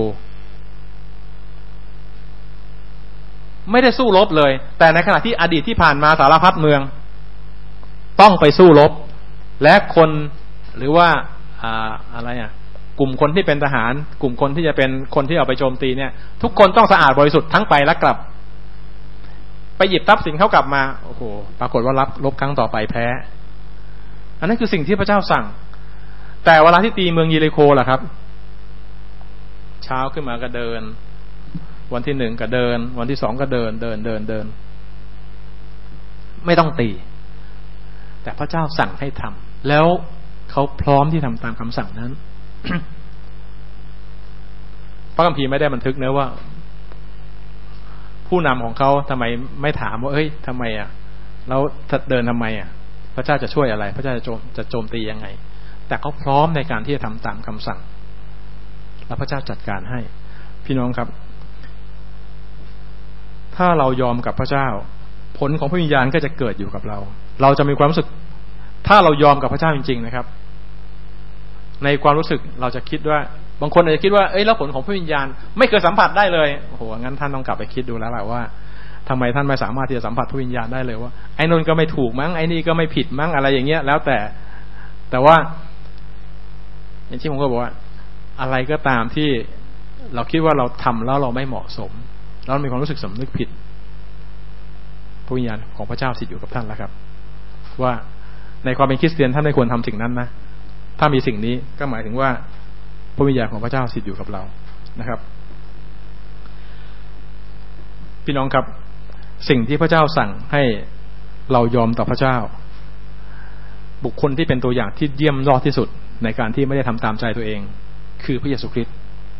ไม่ได้สู้รบเลยแต่ในขณะที่อดีตที่ผ่านมาสารพัดเมืองต้องไปสู้รบและคนหรือว่าอ่าอะไรอ่ะกลุ่มคนที่เป็นทหารกลุ่มคนที่จะเป็นคนที่เอาไปโจมตีเนี่ยทุกคนต้องสะอาดบริสุทธิ์ทั้งไปและกลับไปหยิบทรัพย์สินเขากลับมาโอ้โหปรากฏว่ารับรบครั้งต่อไปแพ้อันนั้นคือสิ่งที่พระเจ้าสั่งแต่เวลาที่ตีเมืองเยริโคล่ะครับเช้าขึ้นมาก็เดินวันที่หนึ่งก็เดินวันที่สองก็เดินเดินเดินเดินไม่ต้องตีแต่พระเจ้าสั่งให้ทำแล้วเขาพร้อมที่ทำตามคำสั่งนั้น พระคัมภีร์ไม่ได้บันทึกเนะว่าผู้นำของเขาทำไมไม่ถามว่าเอ้ยทำไมอ่ะแล้วเดินทำไมอ่ะพระเจ้าจะช่วยอะไรพระเจ้าจะโจมจะโจมตียังไงแต่เขาพร้อมในการที่จะทำตามคำสั่งแล้วพระเจ้าจัดการให้พี่น้องครับถ้าเรายอมกับพระเจ้าผลของพระวิญญาณก็จะเกิดอยู่กับเราเราจะมีความรู้สึกถ้าเรายอมกับพระเจ้าจริงๆนะครับในความรู้สึกเราจะคิดว่าบางคนอาจจะคิดว่าเอ้ยแล้วผลของพระวิญญาณไม่เคยสัมผัสได้เลยโอ้โหงั้นท่านต้องกลับไปคิดดูแล้วแหละว่าทำไมท่านไม่สามารถที่จะสัมผัสพระวิญญาณได้เลยว่าไอ้นนก็ไม่ถูกมั้งไอ้นี่ก็ไม่ผิดมั้งอะไรอย่างเงี้ยแล้วแต่แต่ว่าอย่างที่ผมก็บอกว่าอะไรก็ตามที่เราคิดว่าเราทำแล้วเราไม่เหมาะสมเรามีความรู้สึกสำนึกผิดพระวิญญาณของพระเจ้าสิทธิ์อยู่กับท่านแล้วครับว่าในความเป็นคริสเตียนท่านไม่ควรทำสิ่งนั้นนะถ้ามีสิ่งนี้ก็หมายถึงว่าพระวิญญาณของพระเจ้าสิทธิ์อยู่กับเรานะครับพี่น้องครับสิ่งที่พระเจ้าสั่งให้เรายอมต่อพระเจ้าบุคคลที่เป็นตัวอย่างที่เยี่ยมยอดที่สุดในการที่ไม่ได้ทำตามใจตัวเองคือพระเยซูคริสต์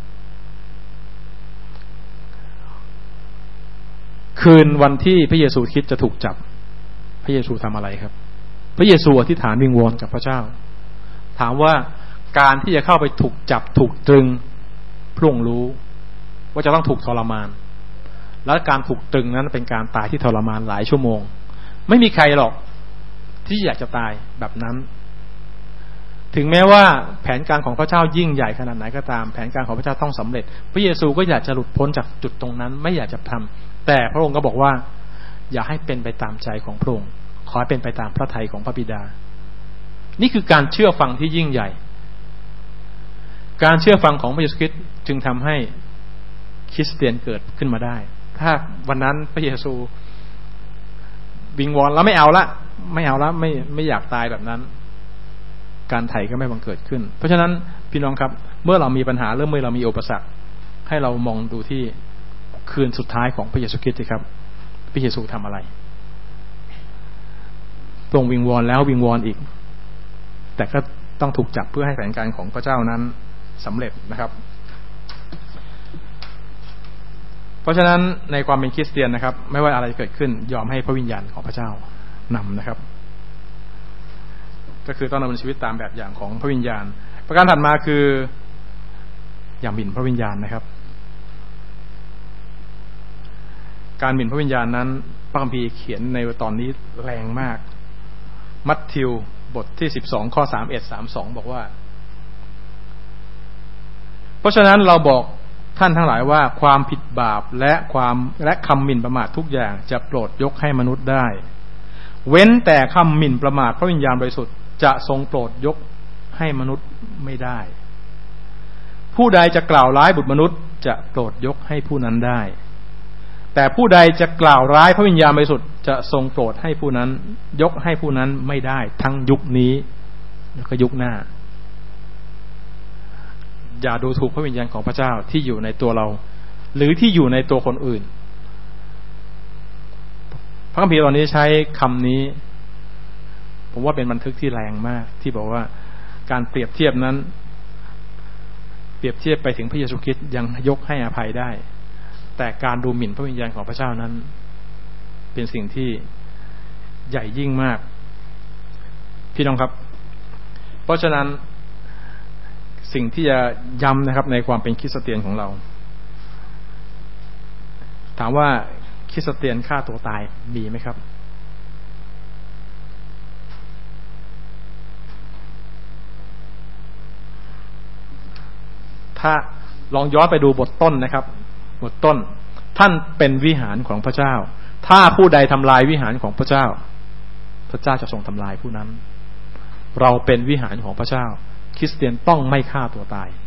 คืนวันที่พระเยซูคริสต์จะถูกจับพระเยซูทำอะไรครับพระเยซูอธิษฐานวิงวอนกับพระเจ้าถามว่าการที่จะเข้าไปถูกจับถูกตรึงพระองค์รู้ว่าจะต้องถูกทรมานแล้วการถูกตรึงนั้นเป็นการตายที่ทรมานหลายชั่วโมงไม่มีใครหรอกที่อยากจะตายแบบนั้นถึงแม้ว่าแผนการของพระเจ้ายิ่งใหญ่ขนาดไหนก็ตามแผนการของพระเจ้าต้องสำเร็จพระเยซูก็อยากจะหลุดพ้นจากจุดตรงนั้นไม่อยากจะทำแต่พระองค์ก็บอกว่าอย่าให้เป็นไปตามใจของพระองค์ขอให้เป็นไปตามพระทัยของพระบิดานี่คือการเชื่อฟังที่ยิ่งใหญ่การเชื่อฟังของพระเยซูคริสต์จึงทำให้คริสเตียนเกิดขึ้นมาได้ถ้าวันนั้นพระเยซูวิงวอนแล้วไม่เอาละไม่เอาละไม่ไม่อยากตายแบบนั้นการไถ่ก็ไม่บังเกิดขึ้นเพราะฉะนั้นพี่น้องครับเมื่อเรามีปัญหาเริ่มเมื่อเรามีอุปสรรคให้เรามองดูที่คืนสุดท้ายของพระเยซูคริสต์ครับพระเยซูทำอะไรพระองค์วิงวอนแล้ววิงวอนอีกแต่ก็ต้องถูกจับเพื่อให้แผนการของพระเจ้านั้นสำเร็จนะครับเพราะฉะนั้นในความเป็นคริสเตียนนะครับไม่ว่าอะไรเกิดขึ้นยอมให้พระวิญญาณของพระเจ้านำนะครับก็คือต้องดำเนินชีวิตตามแบบอย่างของพระวิญญาณประการถัดมาคืออย่าหมิ่นพระวิญญาณนะครับการหมิ่นพระวิญญาณนั้นพระคัมภีร์เขียนในตอนนี้แรงมากมัทธิวบทที่สิบสองข้อสามสิบเอ็ด สามสิบสองบอกว่าเพราะฉะนั้นเราบอกท่านทั้งหลายว่าความผิดบาปและความและคำหมิ่นประมาททุกอย่างจะโปรดยกให้มนุษย์ได้เว้นแต่คำหมิ่นประมาทพระวิญญาณบริสุทธิ์จะทรงโปรดยกให้มนุษย์ไม่ได้ผู้ใดจะกล่าวร้ายบุตรมนุษย์จะโปรดยกให้ผู้นั้นได้แต่ผู้ใดจะกล่าวร้ายพระวิญญาณบริสุทธิ์จะทรงโปรดให้ผู้นั้นยกให้ผู้นั้นไม่ได้ทั้งยุคนี้แล้วก็ยุคหน้าอย่าดูถูกพระวิญญาณของพระเจ้าที่อยู่ในตัวเราหรือที่อยู่ในตัวคนอื่นพระคัมภีร์ตอนนี้ใช้คำนี้ผมว่าเป็นบันทึกที่แรงมากที่บอกว่าการเปรียบเทียบนั้นเปรียบเทียบไปถึงพระเยซูคริสต์ยังยกให้อภัยได้แต่การดูหมิ่นพระวิญญาณของพระเจ้านั้นเป็นสิ่งที่ใหญ่ยิ่งมากพี่น้องครับเพราะฉะนั้นสิ่งที่จะย้ำนะครับในความเป็นคริสเตียนของเราถามว่าคริสเตียนฆ่าตัวตายมีไหมครับถ้าลองย้อนไปดูบทต้นนะครับบทต้นท่านเป็นวิหารของพระเจ้าถ้าผู้ใดทำลายวิหารของพระเจ้าพระเจ้าจะทรงทำลายผู้นั้นเราเป็นวิหารของพระเจ้าคริสเตียนต้องไม่ฆ่าตัวตาย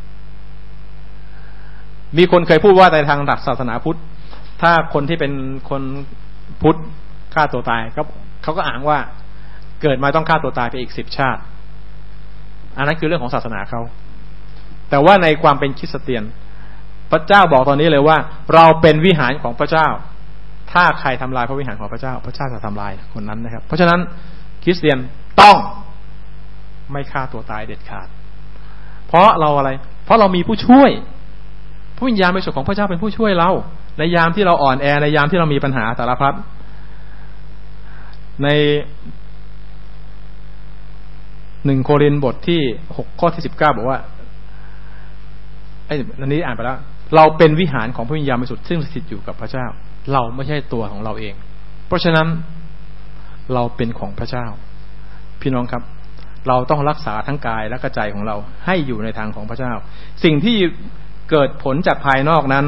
มีคนเคยพูดว่าในทางหลักศาสนาพุทธถ้าคนที่เป็นคนพุทธฆ่าตัวตายก็เขาก็อ้างว่าเกิดมาต้องฆ่าตัวตายไปอีกสิบชาติอันนั้นคือเรื่องของศาสนาเขาแต่ว่าในความเป็นคริสเตียนพระเจ้าบอกตอนนี้เลยว่าเราเป็นวิหารของพระเจ้าถ้าใครทำลายพระวิหารของพระเจ้าพระเจ้าจะทำลายคนนั้นนะครับเพราะฉะนั้นคริสเตียนต้องไม่ฆ่าตัวตายเด็ดขาดเพราะเราอะไรเพราะเรามีผู้ช่วยพระวิญญาณบริสุทธิ์ของพระเจ้าเป็นผู้ช่วยเราในยามที่เราอ่อนแอในยามที่เรามีปัญหาสารพัดในหนึ่งโครินธ์บทที่หกข้อที่สิบเก้าบอกว่าไอ้อันนี้อ่านไปแล้วเราเป็นวิหารของพระวิญญาณบริสุทธิ์ซึ่งสถิตอยู่กับพระเจ้าเราไม่ใช่ตัวของเราเองเพราะฉะนั้นเราเป็นของพระเจ้าพี่น้องครับเราต้องรักษาทั้งกายและใจของเราให้อยู่ในทางของพระเจ้าสิ่งที่เกิดผลจากภายนอกนั้น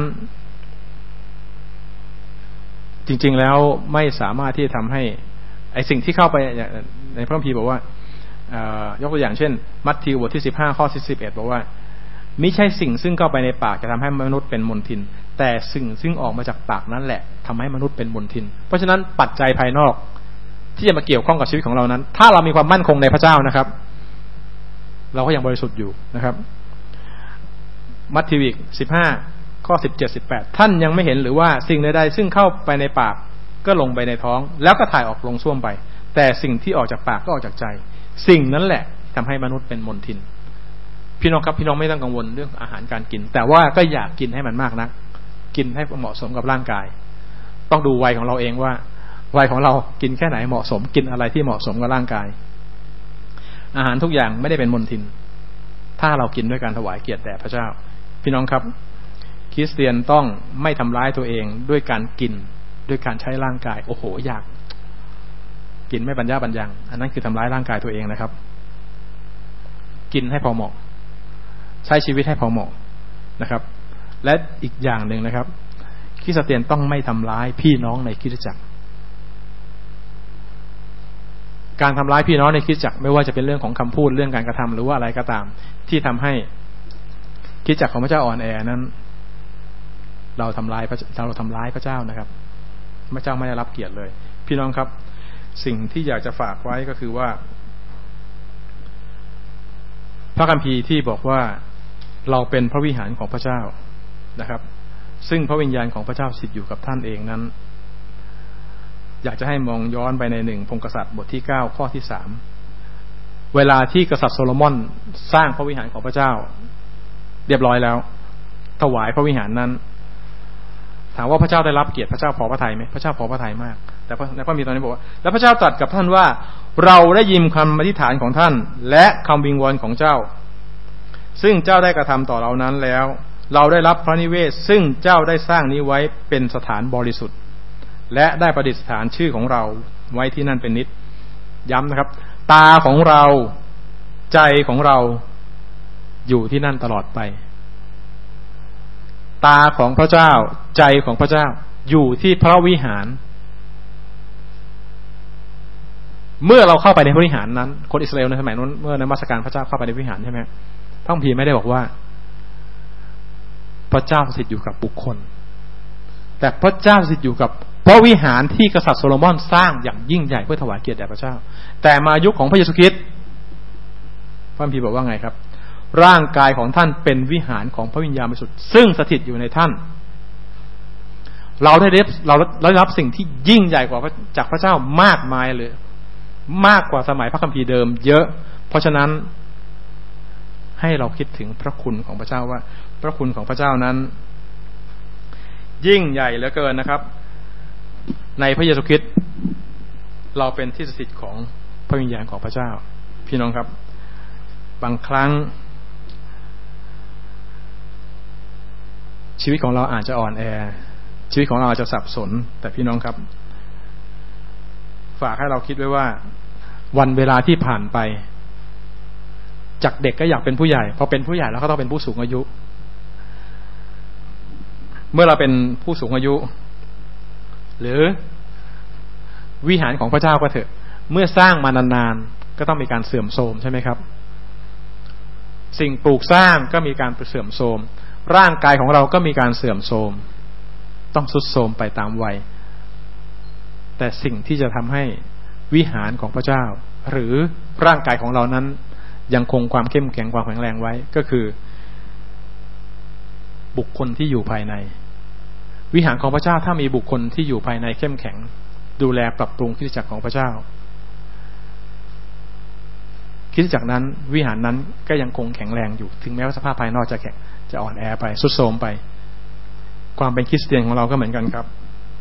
จริงๆแล้วไม่สามารถที่จะทำให้ไอ้สิ่งที่เข้าไปในพระคัมภีร์บอกว่ายกตัวอย่างเช่นมัทธิวบทที่สิบห้าข้อที่สิบเอ็ดบอกว่ามิใช่สิ่งซึ่งเข้าไปในปากจะทำให้มนุษย์เป็นมลทินแต่สิ่งซึ่งออกมาจากปากนั้นแหละทำให้มนุษย์เป็นมลทินเพราะฉะนั้นปัจจัยภายนอกที่จะมาเกี่ยวข้องกับชีวิตของเรานั้นถ้าเรามีความมั่นคงในพระเจ้านะครับเราก็ยังบริสุทธิ์อยู่นะครับมัทธิวอีกสิบห้าข้อสิบเจ็ด สิบแปดท่านยังไม่เห็นหรือว่าสิ่งใดๆซึ่งเข้าไปในปากก็ลงไปในท้องแล้วก็ถ่ายออกลงส้วมไปแต่สิ่งที่ออกจากปากก็ออกจากใจสิ่งนั้นแหละทำให้มนุษย์เป็นมลทินพี่น้องครับพี่น้องไม่ต้องกังวลเรื่องอาหารการกินแต่ว่าก็อยากกินให้มันมากนักกินให้เหมาะสมกับร่างกายต้องดูวัยของเราเองว่าวัยของเรากินแค่ไหนเหมาะสมกินอะไรที่เหมาะสมกับร่างกายอาหารทุกอย่างไม่ได้เป็นมลทินถ้าเรากินด้วยการถวายเกียรติแด่พระเจ้าพี่น้องครับคริสเตียนต้องไม่ทำร้ายตัวเองด้วยการกินด้วยการใช้ร่างกายโอ้โหอยากกินไม่บรรยะบรรยังอันนั้นคือทำร้ายร่างกายตัวเองนะครับกินให้พอเหมาะใช้ชีวิตให้พอเหมาะนะครับและอีกอย่างหนึ่งนะครับคริสเตียนต้องไม่ทำร้ายพี่น้องในคริสตจักรการทำร้ายพี่น้องในคริสตจักรไม่ว่าจะเป็นเรื่องของคำพูดเรื่องการกระทำหรือว่าอะไรก็ตามที่ทำให้คริสตจักรของพระเจ้าอ่อนแอนั้นเราทำร้ายพระเราทำร้ายพระเจ้านะครับพระเจ้าไม่ได้รับเกียรติเลยพี่น้องครับสิ่งที่อยากจะฝากไว้ก็คือว่าพระคัมภีร์ที่บอกว่าเราเป็นพระวิหารของพระเจ้านะครับซึ่งพระวิญญาณของพระเจ้าสิทธิ์อยู่กับท่านเองนั้นอยากจะให้มองย้อนไปในหนึ่งพงศ์กษัตริย์บทที่เก้าข้อที่สามเวลาที่กษัตริย์โซโลมอนสร้างพระวิหารของพระเจ้าเรียบร้อยแล้วถวายพระวิหารนั้นถามว่าพระเจ้าได้รับเกียรติพระเจ้าพอพระทัยไหมพระเจ้าพอพระทัยมากแต่ในพระคัมภีร์ตอนนี้บอกว่าแล้วพระเจ้าตรัสกับท่านว่าเราได้ยินคำอธิษฐานของท่านและคำวิงวอนของเจ้าซึ่งเจ้าได้กระทำต่อเรานั้นแล้วเราได้รับพระนิเวศซึ่งเจ้าได้สร้างนี้ไว้เป็นสถานบริสุทธิ์และได้ประดิษฐานชื่อของเราไว้ที่นั่นเป็นนิจย้ำนะครับตาของเราใจของเราอยู่ที่นั่นตลอดไปตาของพระเจ้าใจของพระเจ้าอยู่ที่พระวิหารเมื่อเราเข้าไปในพระวิหารนั้นคนอิสราเอลในสมัยนั้นเมื่อนมัสการพระเจ้าเข้าไปในวิหารใช่ไหมพระคัมภีร์ไม่ได้บอกว่าพระเจ้าสถิตอยู่กับบุคคลแต่พระเจ้าสถิตอยู่กับพระวิหารที่กษัตริย์โซโลมอนสร้างอย่างยิ่งใหญ่เพื่อถวายเกียรติแด่พระเจ้าแต่มายุคของพระเยซูคริสต์พระคัมภีร์บอกว่าไงครับร่างกายของท่านเป็นวิหารของพระวิญญาณบริสุทธิ์ซึ่งสถิตอยู่ในท่านเราได้รับเราได้รับสิ่งที่ยิ่งใหญ่กว่าจากพระเจ้ามากมายเลยมากกว่าสมัยพระคัมภีร์เดิมเยอะเพราะฉะนั้นให้เราคิดถึงพระคุณของพระเจ้าว่าพระคุณของพระเจ้านั้นยิ่งใหญ่เหลือเกินนะครับในพระเยซูคริสต์เราเป็นที่สถิตของพระวิญญาณของพระเจ้าพี่น้องครับบางครั้งชีวิตของเราอาจจะอ่อนแอชีวิตของเราอาจจะสับสนแต่พี่น้องครับฝากให้เราคิดไว้ว่าวันเวลาที่ผ่านไปจากเด็กก็อยากเป็นผู้ใหญ่พอเป็นผู้ใหญ่แล้วก็ต้องเป็นผู้สูงอายุเมื่อเราเป็นผู้สูงอายุหรือวิหารของพระเจ้าก็เถอะเมื่อสร้างมานานๆก็ต้องมีการเสื่อมโทรมใช่ไหมครับสิ่งปลูกสร้างก็มีการเสื่อมโทรมร่างกายของเราก็มีการเสื่อมโทรมต้องทรุดโทรมไปตามวัยแต่สิ่งที่จะทำให้วิหารของพระเจ้าหรือร่างกายของเรานั้นยังคงความเข้มแข็งความแข็งแรงไว้ก็คือบุคคลที่อยู่ภายในวิหารของพระเจ้าถ้ามีบุคคลที่อยู่ภายในเข้มแข็งดูแลปรับปรุงคริสตจักรของพระเจ้าคริสตจักรนั้นวิหารนั้นก็ยังคงแข็งแรงอยู่ถึงแม้ว่าสภาพภายนอกจะแข็งจะอ่อนแอไปทรุดโทรมไปความเป็นคริสเตียนของเราก็เหมือนกันครับ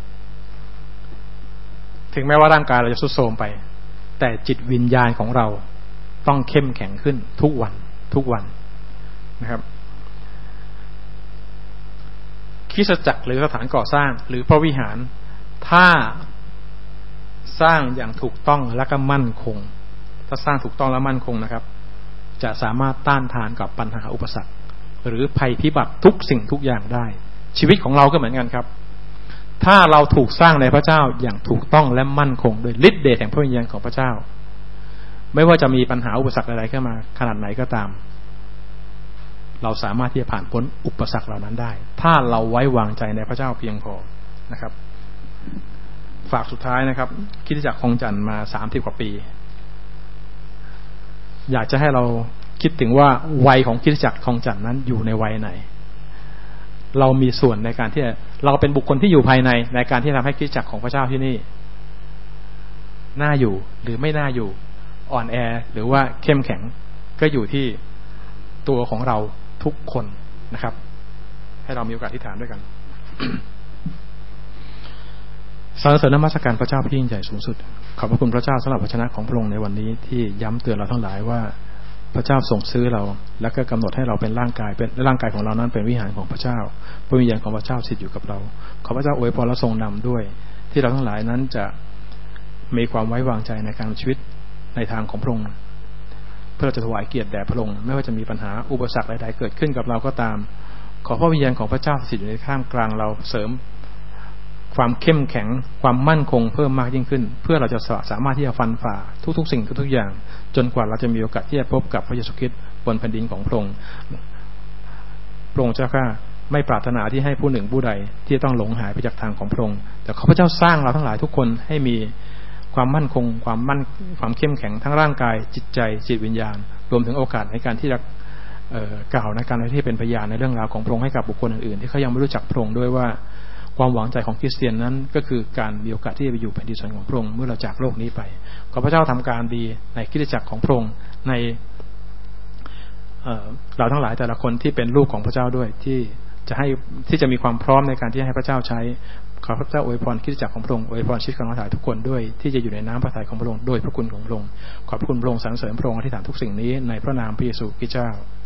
ถึงแม้ว่าร่างกายเราจะทรุดโทรมไปแต่จิตวิญญาณของเราต้องเข้มแข็งขึ้นทุกวันทุกวันนะครับคริสตจักรหรือสถานก่อสร้างหรือพระวิหารถ้าสร้างอย่างถูกต้องและก็มั่นคงถ้าสร้างถูกต้องและมั่นคงนะครับจะสามารถต้านทานกับปัญหาอุปสรรคหรือภัยพิบัติทุกสิ่งทุกอย่างได้ชีวิตของเราก็เหมือนกันครับถ้าเราถูกสร้างในพระเจ้าอย่างถูกต้องและมั่นคงโดยฤทธิ์เดชแห่งพระวิญญาณของพระเจ้าไม่ว่าจะมีปัญหาอุปสรรคอะไรเข้ามาขนาดไหนก็ตามเราสามารถที่จะผ่านพ้นอุปสรรคเหล่านั้นได้ถ้าเราไว้วางใจในพระเจ้าเพียงพอนะครับฝากสุดท้ายนะครับคริสตจักรคลองจันทน์มาสามสิบกว่าปีอยากจะให้เราคิดถึงว่าวัยของคริสตจักรคลองจันทน์นั้นอยู่ในวัยไหนเรามีส่วนในการที่เราเป็นบุคคลที่อยู่ภายในในการที่ทำให้คริสตจักรของพระเจ้าที่นี่น่าอยู่หรือไม่น่าอยู่อ่อนแอหรือว่าเข้มแข็งก็อยู่ที่ตัวของเราทุกคนนะครับให้เรามีโอกาสอธิษฐานด้วยกัน สรรเสริญนมัสการพระเจ้าผู้ยิ่งใหญ่สูงสุดขอบพระคุณพระเจ้าสำหรับพระชนะของพระองค์ในวันนี้ที่ย้ำเตือนเราทั้งหลายว่าพระเจ้าส่งซื้อเราแล้วก็กำหนดให้เราเป็นร่างกายเป็นร่างกายของเรานั้นเป็นวิหารของพระเจ้าพระวิญญาณของพระเจ้าสิทธิ์อยู่กับเราขอพระเจ้าอวยพรและทรงนำด้วยที่เราทั้งหลายนั้นจะมีความไว้วางใจในการชีวิตในทางของพระองค์เพื่อเราจะถวายเกียรติแด่พระองค์ไม่ว่าจะมีปัญหาอุปสรรคใดๆเกิดขึ้นกับเราก็ตามขอพระวิญญาณของพระเจ้าสิทธิ์อยู่ในข้ามกลางเราเสริมความเข้มแข็งความมั่นคงเพิ่มมากยิ่งขึ้นเพื่อเราจะสามารถที่จะฟันฝ่าทุกๆสิ่งทุกๆอย่างจนกว่าเราจะมีโอกาสที่จะพบกับพระเยซูคริสต์บนแผ่นดินของพระองค์พระองค์เจ้าข้าไม่ปรารถนาที่ให้ผู้หนึ่งผู้ใดที่ต้องหลงหายไปจากทางของพระองค์แต่ขอพระเจ้าสร้างเราทั้งหลายทุกคนให้มีความมั่นคงความมั่นความเข้มแข็งทั้งร่างกายจิตใจจิตวิญญาณรวมถึงโอกาสในการที่จะกล่าวในการที่เป็นพยานในเรื่องราวของพระองค์ให้กับบุคคลอื่นๆที่เขายังไม่รู้จักพระองค์ด้วยว่าความหวังใจของคริสเตียนนั้นก็คือการมีโอกาสที่จะไปอยู่แผ่นดินสวรรค์ของพระองค์เมื่อเราจากโลกนี้ไปขอพระเจ้าทำการดีในคริสตจักรของพระองค์ในเราทั้งหลายแต่ละคนที่เป็นลูกของพระเจ้าด้วยที่จะให้ที่จะมีความพร้อมในการที่ให้พระเจ้าใช้ขอพระเจ้าอวยพรคริสตจักรของพระองค์อวยพรชีวิตของเราทุกคนด้วยที่จะอยู่ในน้ำพระทัยของพระองค์โดยพระคุณของพระองค์ขอบคุณพระองค์สรรเสริญพระองค์อธิษฐานทุกสิ่งนี้ในพระนามพระเยซูคริสต์เจ้า